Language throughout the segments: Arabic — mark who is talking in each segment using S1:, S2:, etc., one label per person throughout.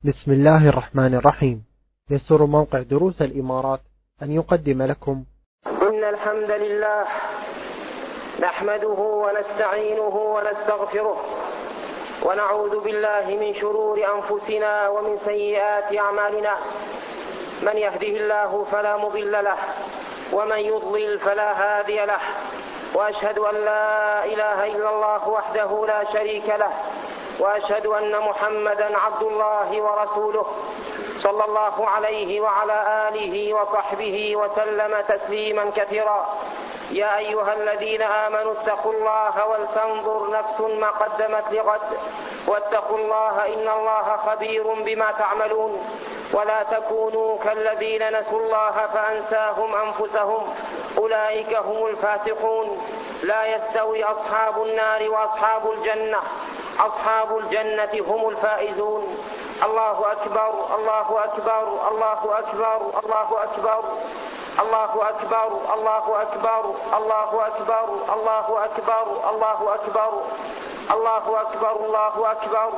S1: بسم الله الرحمن الرحيم. يسر موقع دروس الإمارات أن يقدم لكم
S2: إن الحمد لله نحمده ونستعينه ونستغفره ونعوذ بالله من شرور أنفسنا ومن سيئات أعمالنا. من يهده الله فلا مضل له ومن يضلل فلا هادي له، وأشهد أن لا إله إلا الله وحده لا شريك له، وأشهد أن محمدا عبد الله ورسوله صلى الله عليه وعلى آله وصحبه وسلم تسليما كثيرا. يا أيها الذين آمنوا اتقوا الله ولتنظر نفس ما قدمت لغد، واتقوا الله إن الله خبير بما تعملون. ولا تكونوا كالذين نسوا الله فأنساهم أنفسهم أولئك هم الفاسقون. لا يستوي أصحاب النار وأصحاب الجنة، أصحاب الجنة هم الفائزون. الله أكبر الله أكبر الله أكبر الله أكبر الله أكبر الله أكبر الله أكبر الله أكبر الله أكبر الله أكبر الله أكبر.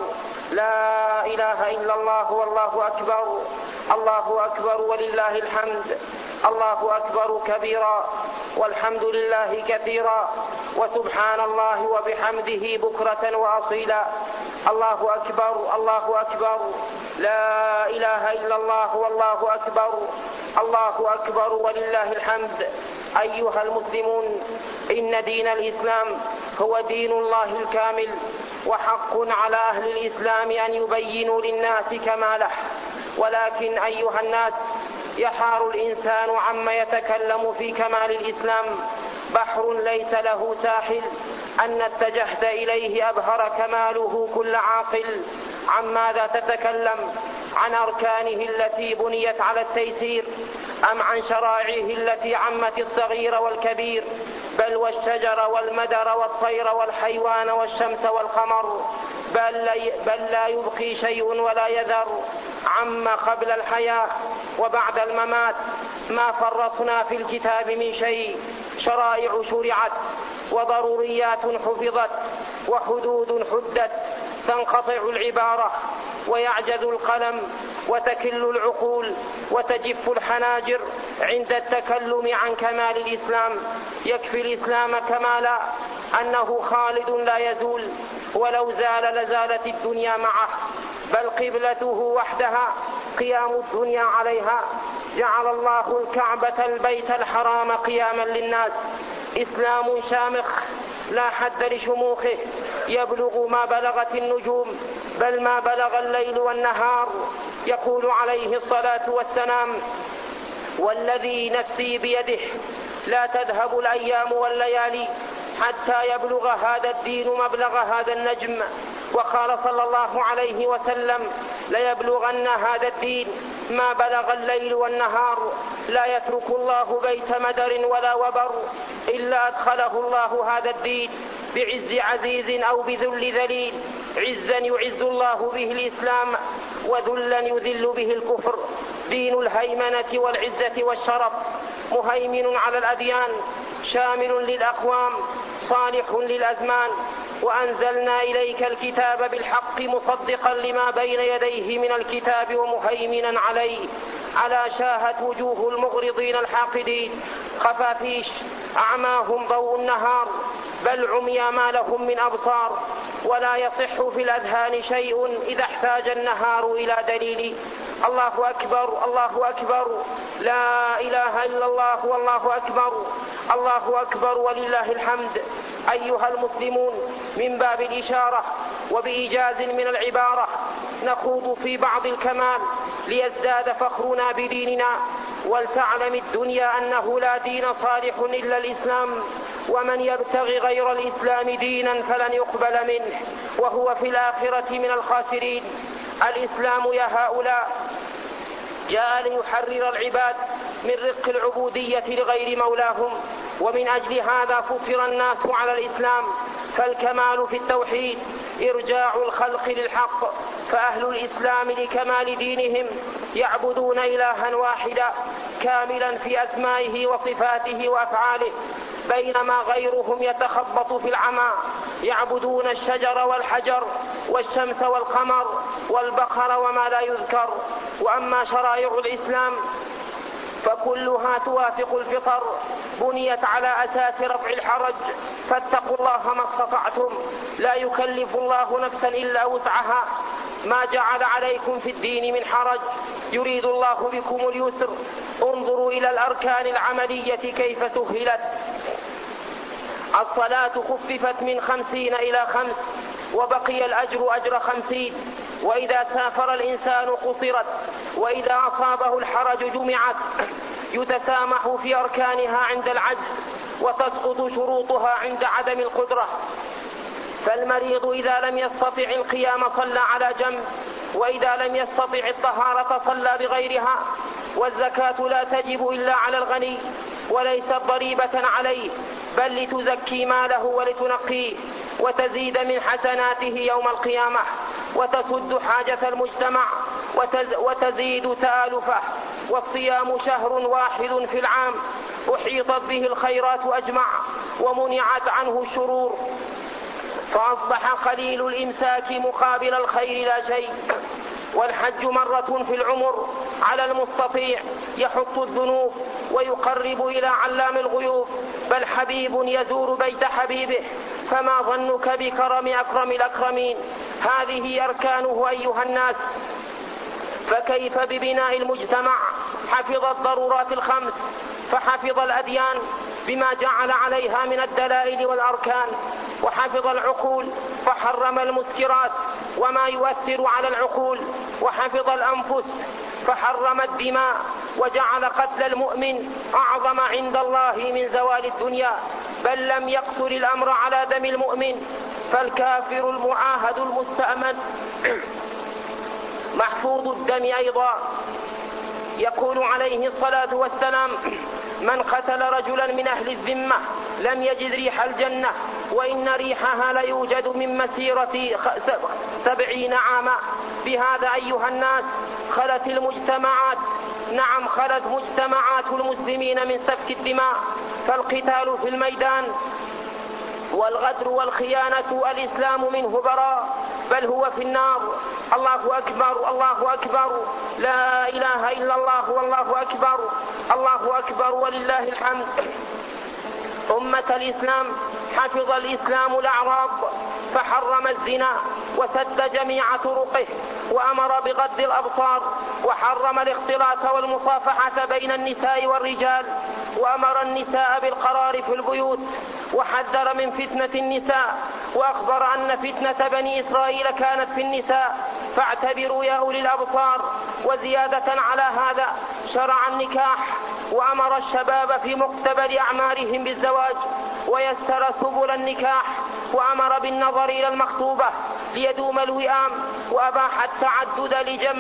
S2: لا إله إلا الله والله أكبر. الله أكبر ولله الحمد. الله أكبر كبيرا والحمد لله كثيرا، وسبحان الله وبحمده بكرة وأصيلا. الله أكبر الله أكبر. لا إله إلا الله والله أكبر. الله أكبر ولله الحمد. أيها المسلمون، إن دين الإسلام هو دين الله الكامل، وحق على أهل الإسلام أن يبينوا للناس كماله. ولكن أيها الناس، يحار الإنسان عما يتكلم في كمال الإسلام. بحر ليس له ساحل، أن اتجهت إليه أبهر كماله كل عاقل. عن ماذا تتكلم؟ عن أركانه التي بنيت على التيسير، أم عن شرائعه التي عمت الصغير والكبير، بل والشجر والمدر والطير والحيوان والشمس والقمر، بل لا يبقي شيء ولا يذر. عما قبل الحياة وبعد الممات، ما فرطنا في الكتاب من شيء. شرائع شرعت، وضروريات حفظت، وحدود حدت. تنقطع العبارة ويعجز القلم وتكل العقول وتجف الحناجر عند التكلم عن كمال الإسلام. يكفي الإسلام كمالا أنه خالد لا يزول، ولو زال لزالت الدنيا معه، بل قبلته وحدها قيام الدنيا عليها. جعل الله الكعبة البيت الحرام قياما للناس. إسلام شامخ لا حد لشموخه، يبلغ ما بلغت النجوم، بل ما بلغ الليل والنهار. يقول عليه الصلاة والسلام: والذي نفسي بيده لا تذهب الأيام والليالي حتى يبلغ هذا الدين مبلغ هذا النجم. وقال صلى الله عليه وسلم: ليبلغن هذا الدين ما بلغ الليل والنهار. لا يترك الله بيت مدر ولا وبر إلا أدخله الله هذا الدين بعز عزيز أو بذل ذليل. عزا يعز الله به الإسلام، وذلا يذل به الكفر. دين الهيمنة والعزة والشرف، مهيمن على الأديان، شامل للأقوام، صالح للأزمان. وأنزلنا إليك الكتاب بالحق مصدقا لما بين يديه من الكتاب ومهيمنا عليه. على شاهت وجوه المغرضين الحاقدين، خفافيش أعماهم ضوء النهار، بل عمي ما لهم من أبصار. ولا يصح في الأذهان شيء إذا احتاج النهار إلى دليل. الله أكبر الله أكبر. لا إله إلا الله والله أكبر. الله أكبر ولله الحمد. أيها المسلمون، من باب الإشارة وبإيجاز من العبارة نخوض في بعض الكمال ليزداد فخرنا بديننا. ولتعلم الدنيا أنه لا دين صالح إلا الإسلام، ومن يبتغي غير الإسلام دينا فلن يقبل منه وهو في الآخرة من الخاسرين. الإسلام يا هؤلاء جاء ليحرر العباد من رق العبودية لغير مولاهم، ومن أجل هذا فطر الناس على الإسلام. فالكمال في التوحيد إرجاع الخلق للحق، فأهل الإسلام لكمال دينهم يعبدون إلها واحدا كاملا في أسمائه وصفاته وأفعاله، بينما غيرهم يتخبط في العمى يعبدون الشجر والحجر والشمس والقمر والبقر وما لا يذكر. وأما شرائع الإسلام فكلها توافق الفطر، بنيت على أساس رفع الحرج، فاتقوا الله ما استطعتم، لا يكلف الله نفسا إلا وسعها، ما جعل عليكم في الدين من حرج، يريد الله بكم اليسر. انظروا إلى الأركان العملية كيف سهلت. الصلاة خففت من 50 إلى 5 وبقي الأجر أجر 50، وإذا سافر الإنسان قصرت، وإذا أصابه الحرج جمعت، يتسامح في أركانها عند العجز وتسقط شروطها عند عدم القدرة. فالمريض إذا لم يستطع القيام صلى على جنب، وإذا لم يستطع الطهارة صلى بغيرها. والزكاة لا تجب إلا على الغني وليست ضريبة عليه، بل لتزكي ماله ولتنقيه وتزيد من حسناته يوم القيامة، وتسد حاجة المجتمع وتزيد تآلفه. والصيام شهر واحد في العام أحيطت به الخيرات أجمع ومنعت عنه الشرور، فأصبح قليل الإمساك مقابل الخير لا شيء. والحج مرة في العمر على المستطيع يحط الذنوب ويقرب إلى علام الغيوب، بل حبيب يزور بيت حبيبه، فما ظنك بكرم أكرم الأكرمين. هذه أركانه أيها الناس. فكيف ببناء المجتمع؟ حفظ الضرورات الخمس، فحفظ الأديان بما جعل عليها من الدلائل والأركان، وحفظ العقول فحرم المسكرات وما يؤثر على العقول، وحفظ الأنفس فحرم الدماء وجعل قتل المؤمن أعظم عند الله من زوال الدنيا، بل لم يقصر الأمر على دم المؤمن، فالكافر المعاهد المستأمن محفوظ الدم أيضا. يقول عليه الصلاة والسلام: من قتل رجلا من أهل الذمة لم يجد ريح الجنة، وإن ريحها ليوجد من مسيرة 70 عاما. بهذا أيها الناس خلت المجتمعات، نعم خلت مجتمعات المسلمين من سفك الدماء. فالقتال في الميدان والغدر والخيانة الإسلام منه براء، بل هو في النار. الله أكبر الله أكبر، لا إله إلا الله والله أكبر، الله أكبر ولله الحمد. أمة الإسلام، حفظ الإسلام الأعراض فحرم الزنا وسد جميع طرقه، وأمر بغض الأبصار، وحرم الاختلاط والمصافحة بين النساء والرجال، وأمر النساء بالقرار في البيوت، وحذر من فتنة النساء، وأخبر أن فتنة بني إسرائيل كانت في النساء، فاعتبروا يا أولي الأبصار. وزيادة على هذا شرع النكاح، وأمر الشباب في مقتبل أعمارهم بالزواج، ويسر سبل النكاح، وأمر بالنظر إلى المخطوبة ليدوم الوئام، وأباح التعدد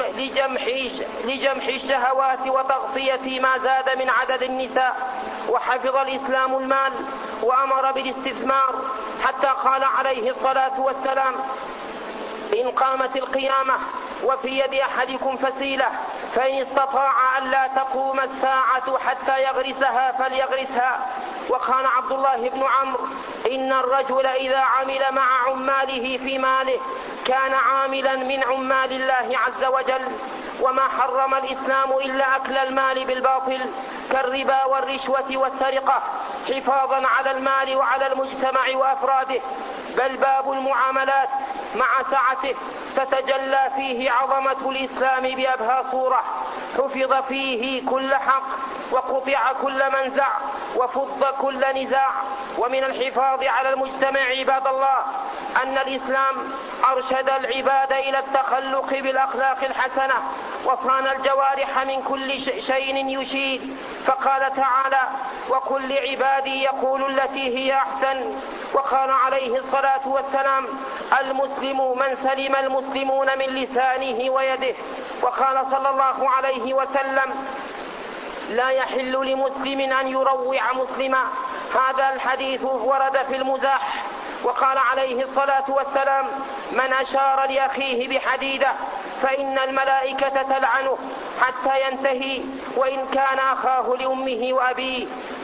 S2: لجمح الشهوات وتغطية ما زاد من عدد النساء. وحفظ الإسلام المال وأمر بالاستثمار، حتى قال عليه الصلاة والسلام: إن قامت القيامة وفي يد أحدكم فسيلة فإن استطاع أن لا تقوم الساعة حتى يغرسها فليغرسها. وقال عبد الله بن عمرو: إن الرجل إذا عمل مع عماله في ماله كان عاملا من عمال الله عز وجل. وما حرم الإسلام إلا أكل المال بالباطل كالربا والرشوة والسرقة، حفاظا على المال وعلى المجتمع وأفراده. بل باب المعاملات مع سعته تتجلى فيه عظمة الإسلام بأبهى صورة، حفظ فيه كل حق، وقطع كل منزع، وفض كل نزاع. ومن الحفاظ على المجتمع عباد الله أن الإسلام أرشد العباد إلى التخلق بالأخلاق الحسنة، وصان الجوارح من كل شيء يشيد، فقال تعالى: وقل لعبادي يقول التي هي أحسن. وقال عليه الصلاة والسلام: المسلم من سلم المسلمون من لسانه ويده. وقال صلى الله عليه وسلم: لا يحل لمسلم أن يروع مسلما. هذا الحديث ورد في المزاح. وقال عليه الصلاة والسلام: من أشار لأخيه بحديدة فإن الملائكة تلعنه حتى ينتهي، وإن كان أخاه لأمه وأبيه.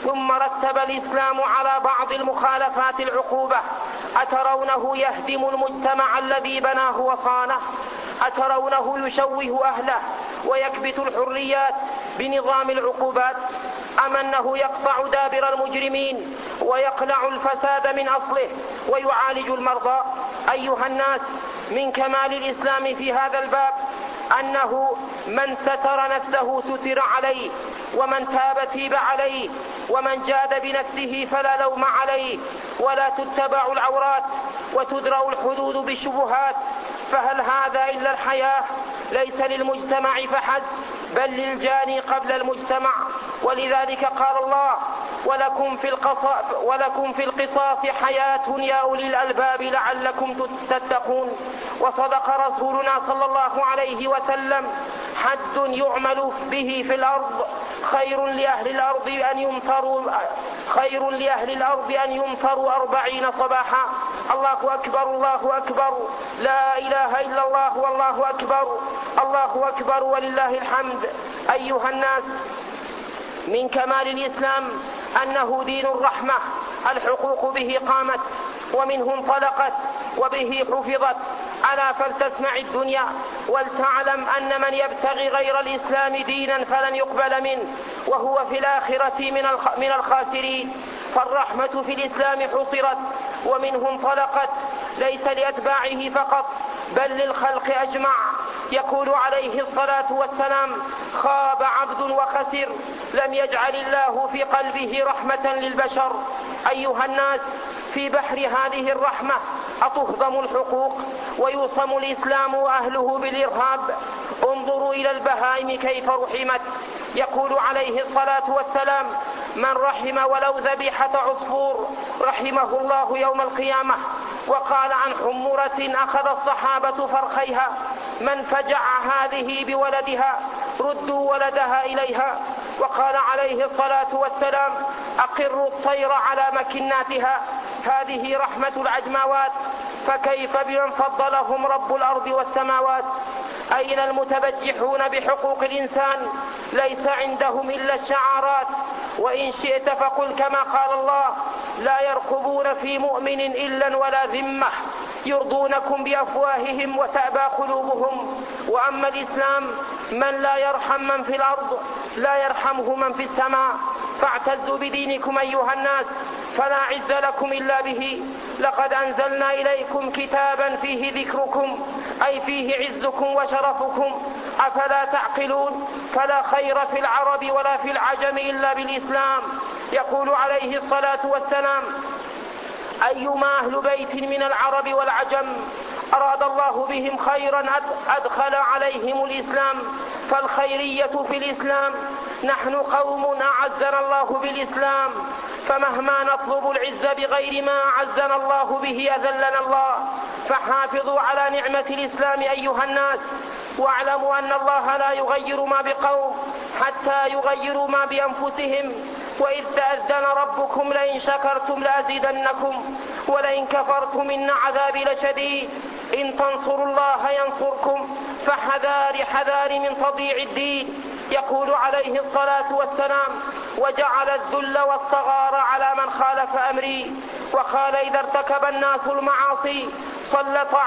S2: ثم رتب الإسلام على بعض المخالفات العقوبة. أترونه يهدم المجتمع الذي بناه وصانه؟ أترونه يشوه أهله ويكبت الحريات بنظام العقوبات؟ أم أنه يقطع دابر المجرمين ويقلع الفساد من أصله ويعالج المرضى؟ أيها الناس، من كمال الإسلام في هذا الباب أنه من ستر نفسه ستر عليه، ومن تاب تيب عليه، ومن جاد بنفسه فلا لوم عليه، ولا تتبع العورات وتدرأ الحدود بالشبهات. فهل هذا إلا الحياة؟ ليس للمجتمع فحسب، بل للجاني قبل المجتمع. ولذلك قال الله: ولكم في القصاص حياة يا أولي الألباب لعلكم تتقون. وصدق رسولنا صلى الله عليه وسلم: حد يعمل به في الأرض خير لأهل الأرض أن يمطروا 40 صباحا. الله أكبر، الله أكبر، لا إله إلا الله، والله أكبر، الله أكبر ولله الحمد. أيها الناس، من كمال الإسلام أنه دين الرحمة. الحقوق به قامت ومنه انطلقت وبه حفظت. ألا فلتسمع الدنيا ولتعلم أن من يبتغي غير الإسلام دينا فلن يقبل منه، وهو في الآخرة من الخاسرين. فالرحمة في الإسلام حصرت ومنه انطلقت، ليس لأتباعه فقط بل للخلق أجمع. يقول عليه الصلاة والسلام: خاب عبد وخسر لم يجعل الله في قلبه رحمة للبشر. أيها الناس، في بحر هذه الرحمة أتهضم الحقوق ويوصم الإسلام وأهله بالإرهاب. انظروا إلى البهائم كيف رحمت. يقول عليه الصلاة والسلام: من رحم ولو ذبيحة عصفور رحمه الله يوم القيامة. وقال عن حمرة أخذ الصحابة فرخيها: من فجع هذه بولدها ردوا ولدها إليها. وقال عليه الصلاة والسلام: أقروا الطير على مكناتها. هذه رحمة العجماوات، فكيف بمن فضلهم رب الأرض والسماوات؟ أين المتبجحون بحقوق الإنسان؟ ليس عندهم إلا الشعارات. وإن شئت فقل كما قال الله: لا يرقبون في مؤمن إلا ولا ذمة يرضونكم بأفواههم وتأبى قلوبهم. وأما الإسلام من لا يرحم من في الأرض لا يرحمه من في السماء. فاعتزوا بدينكم أيها الناس، فلا عز لكم إلا به. لقد أنزلنا إليكم كتابا فيه ذكركم، أي فيه عزكم وشرفكم، أفلا تعقلون؟ فلا خير في العرب ولا في العجم إلا بالإسلام. يقول عليه الصلاة والسلام: أيما أهل بيت من العرب والعجم أراد الله بهم خيرا أدخل عليهم الإسلام. فالخيرية في الإسلام. نحن قوم أعزنا الله بالإسلام، فمهما نطلب العز بغير ما أعزنا الله به أذلنا الله. فحافظوا على نعمة الإسلام أيها الناس، واعلموا أن الله لا يغير ما بقوم حتى يغيروا ما بأنفسهم. وإذ تأذن ربكم لئن شكرتم لأزيدنكم ولئن كفرتم إن عذابي لشديد. إن تنصروا الله ينصركم، فحذار من تضييع الدين. يقول عليه الصلاة والسلام: وجعل الذل والصغار على من خالف أمري. وقال: إذا ارتكب الناس المعاصي سلط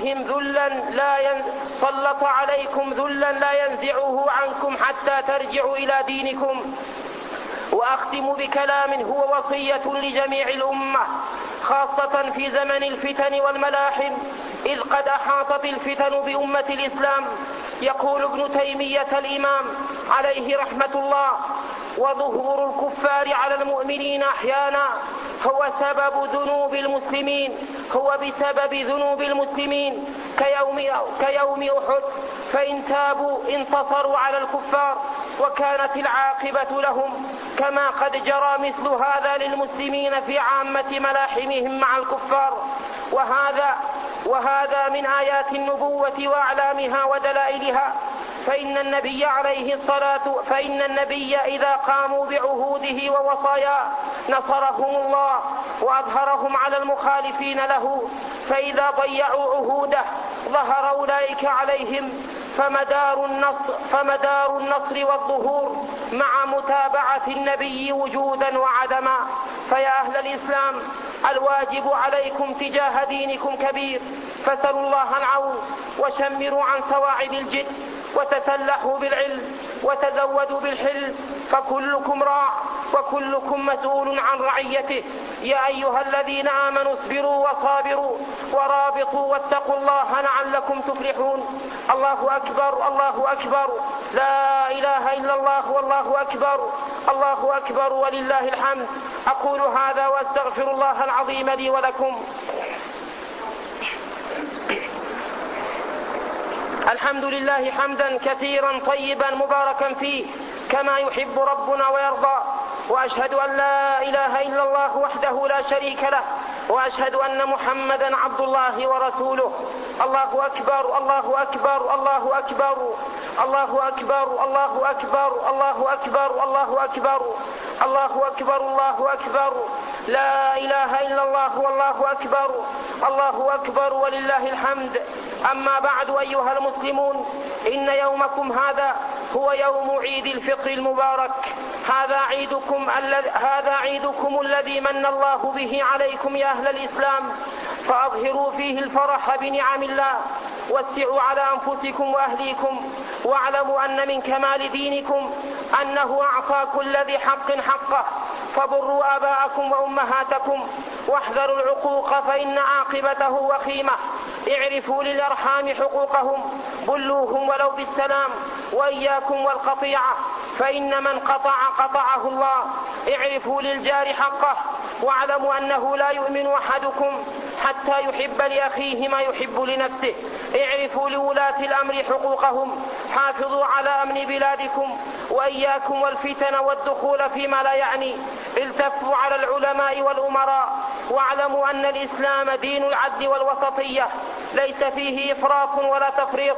S2: عليكم ذلا لا ينزعه عنكم حتى ترجعوا إلى دينكم. وأختم بكلام هو وصية لجميع الأمة، خاصة في زمن الفتن والملاحم، إذ قد أحاطت الفتن بأمة الإسلام. يقول ابن تيمية الإمام عليه رحمة الله: وظهور الكفار على المؤمنين أحيانا هو بسبب ذنوب المسلمين كيوم أحد، فإن تابوا انتصروا على الكفار وكانت العاقبة لهم، كما قد جرى مثل هذا للمسلمين في عامة ملاحمهم مع الكفار. وهذا من آيات النبوة وأعلامها ودلائلها. فإن النبي إذا قاموا بعهوده ووصاياه نصرهم الله وأظهرهم على المخالفين له، فإذا ضيعوا عهوده ظهر أولئك عليهم. فمدار النصر والظهور مع متابعة النبي وجودا وعدما. فيا أهل الإسلام، الواجب عليكم تجاه دينكم كبير، فسلوا الله العون وشمروا عن سواعد الجد وتسلحوا بالعلم وتزودوا بالحلم، فكلكم راع وكلكم مسؤول عن رعيته. يا أيها الذين آمنوا اصبروا وصابروا ورابطوا واتقوا الله لعلكم تفلحون. الله أكبر، الله أكبر، لا إله إلا الله، والله أكبر، الله أكبر ولله الحمد. أقول هذا وأستغفر الله العظيم لي ولكم. الحمد لله حمدا كثيرا طيبا مباركا فيه كما يحب ربنا ويرضى، وأشهد أن لا إله إلا الله وحده لا شريك له، وأشهد أن محمدا عبد الله ورسوله. الله أكبر، الله أكبر، الله أكبر، الله أكبر، الله أكبر، الله أكبر، الله أكبر، الله أكبر، الله أكبر، لا إله إلا الله، والله أكبر، الله أكبر ولله الحمد. أما بعد أيها المسلمون، إن يومكم هذا هو يوم عيد الفطر المبارك. هذا عيدكم الذي من الله به عليكم يا أهل الإسلام، فأظهروا فيه الفرح بنعم الله، واسعوا على أنفسكم وأهليكم، واعلموا أن من كمال دينكم أنه أعطى كل ذي حق حقه، فبروا آباءكم وأمهاتكم واحذروا العقوق فإن عاقبته وخيمة. اعرفوا للأرحام حقوقهم، بلوهم ولو بالسلام، وإياكم والقطيعة فإن من قطعه الله. اعرفوا للجار حقه، واعلموا أنه لا يؤمن أحدكم حتى يحب لأخيه ما يحب لنفسه. اعرفوا لولاة الأمر حقوقهم، حافظوا على أمن بلادكم، وإياكم والفتن والدخول فيما لا يعني. التفوا على العلماء والأمراء، واعلموا أن الإسلام دين العدل والوسطية، ليس فيه إفراط ولا تفريط،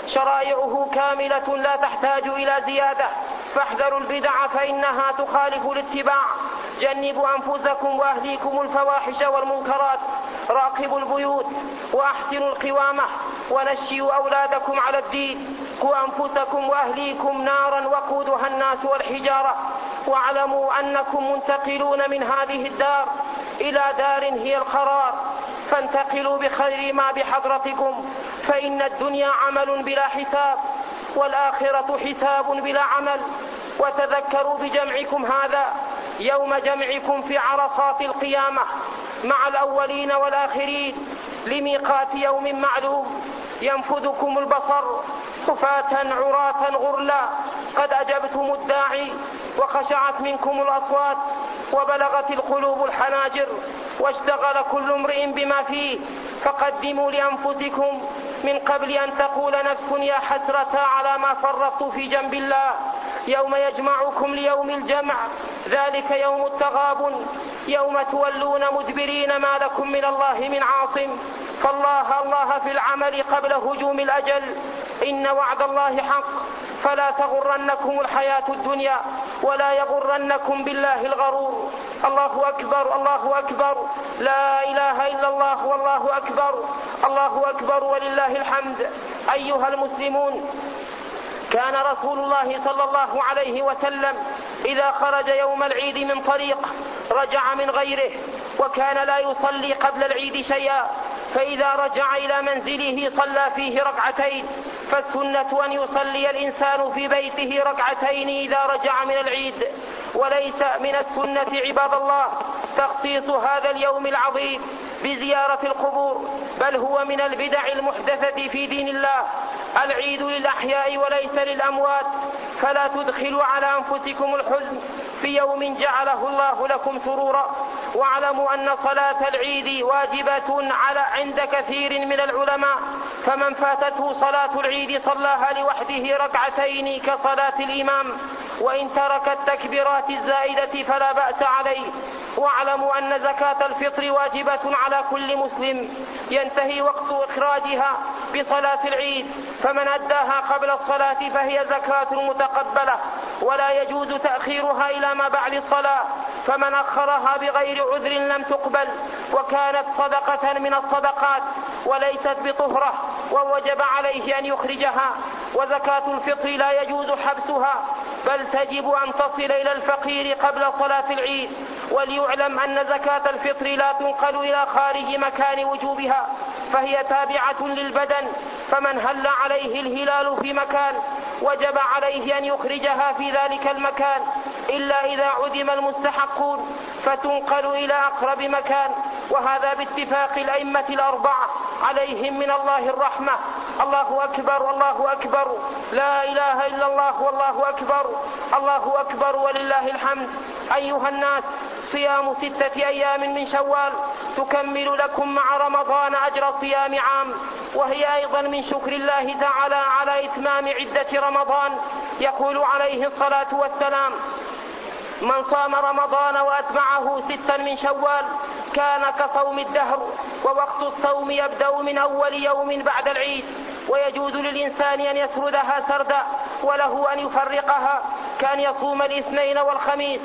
S2: شرائعه كاملة لا تحتاج إلى زيادة. فاحذروا البدع فإنها تخالف الاتباع. جنبوا أنفسكم وأهليكم الفواحش والمنكرات. راقبوا البيوت وأحسنوا القوامة، ونشئوا أولادكم على الدين. قوا أنفسكم وأهليكم نارا وقودها الناس والحجارة. واعلموا أنكم منتقلون من هذه الدار إلى دار هي القرار، فانتقلوا بخير ما بحضرتكم، فإن الدنيا عمل بلا حساب، والآخرة حساب بلا عمل. وتذكروا بجمعكم هذا يوم جمعكم في عرصات القيامة مع الأولين والآخرين لميقات يوم معلوم. ينفذكم البصر خفاة عراة غرلا، قد أجبتم الداعي وخشعت منكم الأصوات، وبلغت القلوب الحناجر، واشتغل كل امرئ بما فيه. فقدموا لأنفسكم من قبل أن تقول نفس يا حسرة على ما فرطت في جنب الله. يوم يجمعكم ليوم الجمع، ذلك يوم التغابن، يوم تولون مدبرين ما لكم من الله من عاصم. فالله في العمل قبل هجوم الأجل. إن وعد الله حق، فلا تغرنكم الحياة الدنيا، ولا يغرنكم بالله الغرور. الله أكبر، الله أكبر، لا إله إلا الله، والله أكبر، الله أكبر ولله الحمد. أيها المسلمون، كان رسول الله صلى الله عليه وسلم إذا خرج يوم العيد من طريق رجع من غيره، وكان لا يصلي قبل العيد شيئا، فإذا رجع إلى منزله صلى فيه ركعتين. فالسنة أن يصلي الإنسان في بيته ركعتين إذا رجع من العيد. وليس من السنة عباد الله تخصيص هذا اليوم العظيم بزيارة القبور، بل هو من البدع المحدثة في دين الله. العيد للأحياء وليس للأموات، فلا تدخلوا على أنفسكم الحزن في يوم جعله الله لكم سرورا. واعلموا أن صلاة العيد واجبة عند كثير من العلماء، فمن فاتته صلاة العيد صلاها لوحده ركعتين كصلاة الإمام، وإن ترك التكبيرات الزائدة فلا بأس عليه. واعلموا أن زكاة الفطر واجبة على كل مسلم، ينتهي وقت إخراجها بصلاة العيد، فمن أداها قبل الصلاة فهي زكاة متقبلة، ولا يجوز تأخيرها إلى ما بعد الصلاة، فمن أخرها بغير عذر لم تقبل، وكانت صدقة من الصدقات وليست بطهرة، ووجب عليه أن يخرجها. وزكاة الفطر لا يجوز حبسها، بل تجب أن تصل إلى الفقير قبل صلاة العيد. وليعلم أن زكاة الفطر لا تنقل إلى خارج مكان وجوبها، فهي تابعة للبدن، فمن هل عليه الهلال في مكان وجب عليه أن يخرجها في ذلك المكان، إلا إذا عدم المستحقون فتنقل إلى أقرب مكان، وهذا باتفاق الأئمة الأربعة عليهم من الله الرحمة. الله أكبر الله أكبر، لا إله إلا الله والله أكبر، الله أكبر ولله الحمد. أيها الناس، صيام 6 أيام من شوال تكمل لكم مع رمضان أجر صيام عام، وهي أيضا من شكر الله تعالى على إتمام عدة رمضان. يقول عليه الصلاة والسلام: من صام رمضان وأتبعه 6 من شوال كان كصوم الدهر، ووقت الصوم يبدأ من أول يوم بعد العيد، ويجوز للإنسان أن يسردها سردا، وله أن يفرقها، كان يصوم الاثنين والخميس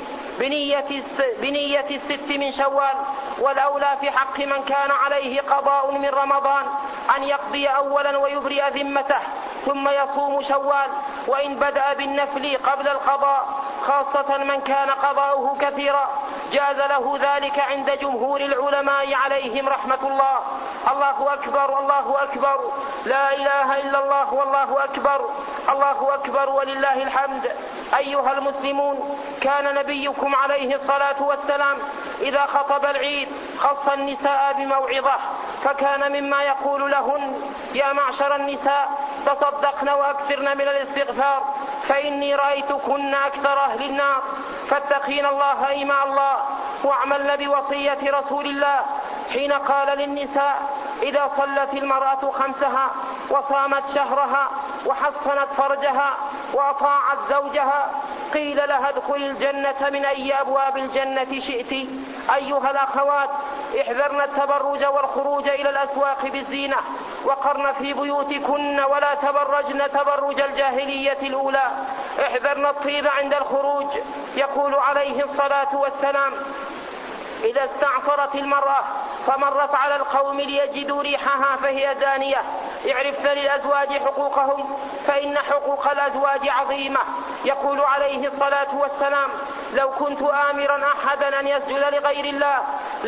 S2: بنية 6 من شوال. والأولى في حق من كان عليه قضاء من رمضان أن يقضي أولا ويبرئ ذمته ثم يصوم شوال، وإن بدأ بالنفل قبل القضاء، خاصة من كان قضاؤه كثيرا، جاز له ذلك عند جمهور العلماء عليهم رحمة الله. الله أكبر الله أكبر، لا إله إلا الله والله أكبر، الله أكبر ولله الحمد. أيها المسلمون، كان نبيكم عليه الصلاة والسلام إذا خطب العيد خص النساء بموعظة، فكان مما يقول لهن: يا معشر النساء، تصدقن وأكثرن من الاستغفار، فإني رأيتكن أكثر أهل النار، فاتقين الله إيماء الله، واعملن بوصية رسول الله حين قال للنساء: إذا صلت المرأة 5 وصامت شهرها وحصنت فرجها وأطاعت زوجها قيل لها ادخلي الجنة من أي أبواب الجنة شئت. أيها الأخوات، احذرن التبرج والخروج إلى الأسواق بالزينة، وقرن في بيوتكن ولا تبرجن تبرج الجاهلية الأولى، احذرن الطيب عند الخروج. يقول عليه الصلاة والسلام: إذا استعطرت المرأة فمرت على القوم ليجدوا ريحها فهي دانية، اعرفن للأزواج حقوقهم فإن حقوق الأزواج عظيمة. يقول عليه الصلاة والسلام: لو كنت آمرا أحدا أن يسجد لغير الله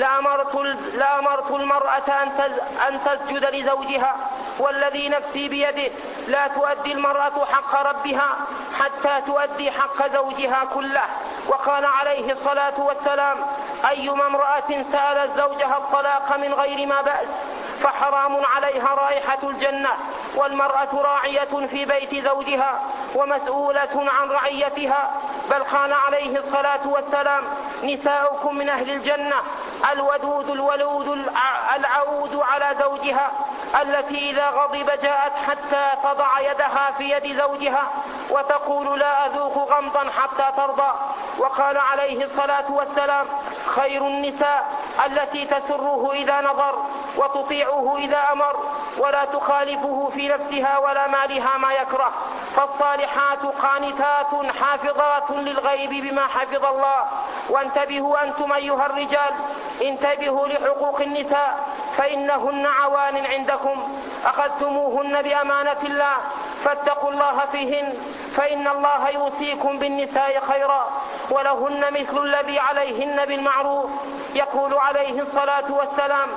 S2: لأمرت المرأة أن تسجد لزوجها، والذي نفسي بيده لا تؤدي المرأة حق ربها حتى تؤدي حق زوجها كله. وقال عليه الصلاة والسلام: أيما امرأة سألت زوجها الطلاق من غير ما بأس فحرام عليها رائحة الجنة. والمرأة راعية في بيت زوجها ومسؤولة عن رعيتها، بل قال عليه الصلاة والسلام: نساؤكم من أهل الجنة الودود الولود العود على زوجها، التي إذا غضب جاءت حتى تضع يدها في يد زوجها وتقول: لا أذوق غمضا حتى ترضى. وقال عليه الصلاة والسلام: خير النساء التي تسره إذا نظر وتطيعه إذا أمر ولا تخالفه في نفسها ولا مالها ما يكره. فالصالحات قانتات حافظات للغيب بما حفظ الله. وانتبهوا أنتم أيها الرجال، انتبهوا لحقوق النساء فإنهن عوان عندكم، أخذتموهن بأمانة الله، فاتقوا الله فيهن، فإن الله يوصيكم بالنساء خيرا، ولهن مثل الذي عليهن بالمعروف. يقول عليه الصلاة والسلام: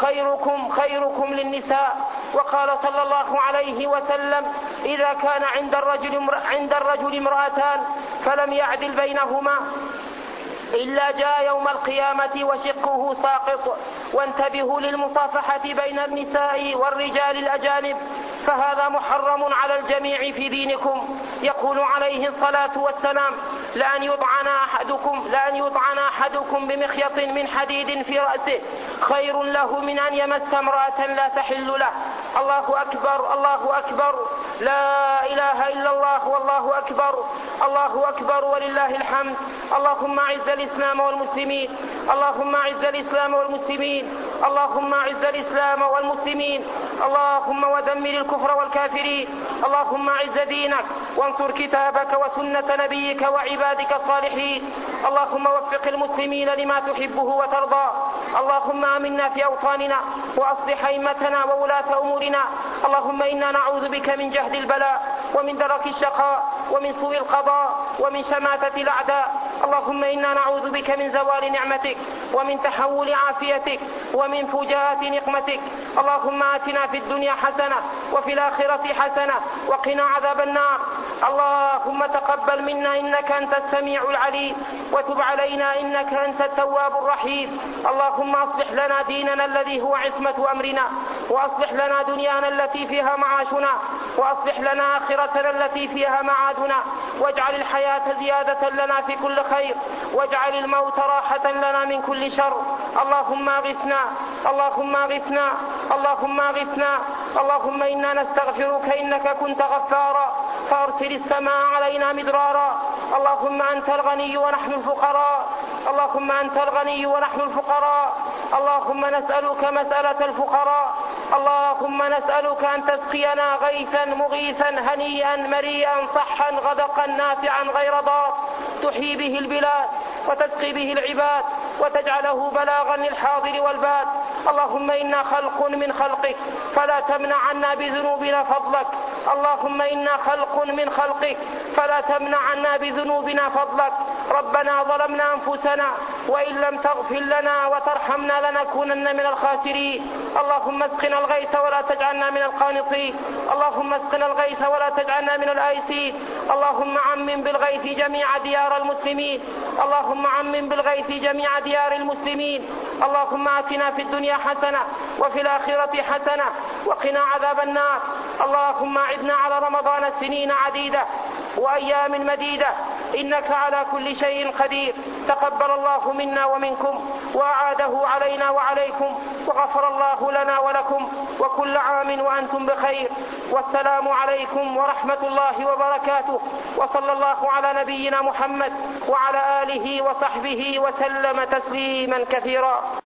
S2: خيركم للنساء. وقال صلى الله عليه وسلم: إذا كان عند الرجل امرأتان فلم يعدل بينهما إلا جاء يوم القيامة وشقه ساقط. وانتبهوا للمصافحة بين النساء والرجال الأجانب، فهذا محرم على الجميع في دينكم. يقول عليه الصلاة والسلام: لأن يطعن أحدكم بمخيط من حديد في رأسه خير له من أن يمس امرأة لا تحل له. الله أكبر الله أكبر، لا إله إلا الله والله أكبر، الله أكبر ولله الحمد. اللهم أعز الإسلام والمسلمين، اللهم أعز الإسلام والمسلمين، اللهم أعز الإسلام والمسلمين، اللهم ودمر الكفر والكافرين. اللهم أعز دينك وانصر كتابك وسنة نبيك وعبادك الصالحين. اللهم وفق المسلمين لما تحبه وترضى. اللهم آمنا في أوطاننا وأصلح أئمتنا وولاة أمورنا. اللهم إنا نعوذ بك من جهد البلاء ومن درك الشقاء ومن سوء القضاء ومن شماتة الأعداء. اللهم إنا نعوذ بك من زوال نعمتك ومن تحول عافيتك ومن فجاءة نقمتك. اللهم آتنا في الدنيا حسنة وفي الآخرة حسنة وقنا عذاب النار. اللهم تقبل منا إنك أنت السميع العليم وتب علينا إنك أنت التواب الرحيم. اللهم أصلح لنا ديننا الذي هو عصمة أمرنا، وأصلح لنا دنيانا التي فيها معاشنا، وأصلح لنا آخرتنا التي فيها معادنا، واجعل الحياة زيادة لنا في كل خير، واجعل الموت راحة لنا من كل شر. اللهم أغثنا اللهم أغثنا اللهم أغثنا. اللهم إنا نستغفرك إنك كنت غفارا فأرسل السماء علينا مدرارا. اللهم أنت الغني ونحن الفقراء. اللهم أنت الغني ونحن الفقراء. اللهم نسألك مسألة الفقراء. اللهم نسألك أن تسقينا غيثا مغيثا هنيئا مريئا صحا غدقا نافعا غير ضار تحيي به البلاد وتسقي به العباد وتجعله بلاغا للحاضر والباد. اللهم إنا خلق من خلقك فلا تمنع عنا بذنوبنا فضلك. اللهم إنا خلق من خلقك فلا تمنع عنا بذنوبنا فضلك. ربنا ظلمنا أنفسنا وإن لم تغفر لنا وترحمنا لنكونن من الخاسرين. اللهم اسقنا الغيث ولا تجعلنا من القانطين. اللهم اسقنا الغيث ولا تجعلنا من الآيسين. اللهم عمم بالغيث جميع ديار المسلمين. اللهم عمم بالغيث جميع ديار المسلمين. اللهم آتنا في الدنيا حسنة وفي الآخرة حسنة وقنا عذاب النار. اللهم أعدنا على رمضان سنين عديدة وأيام مديدة إنك على كل شيء قدير. تقبل الله منا ومنكم وأعاده علينا وعليكم وغفر الله لنا ولكم وكل عام وأنتم بخير. والسلام عليكم ورحمة الله وبركاته. وصلى الله على نبينا محمد وعلى آله وصحبه وسلم تسليما كثيرا.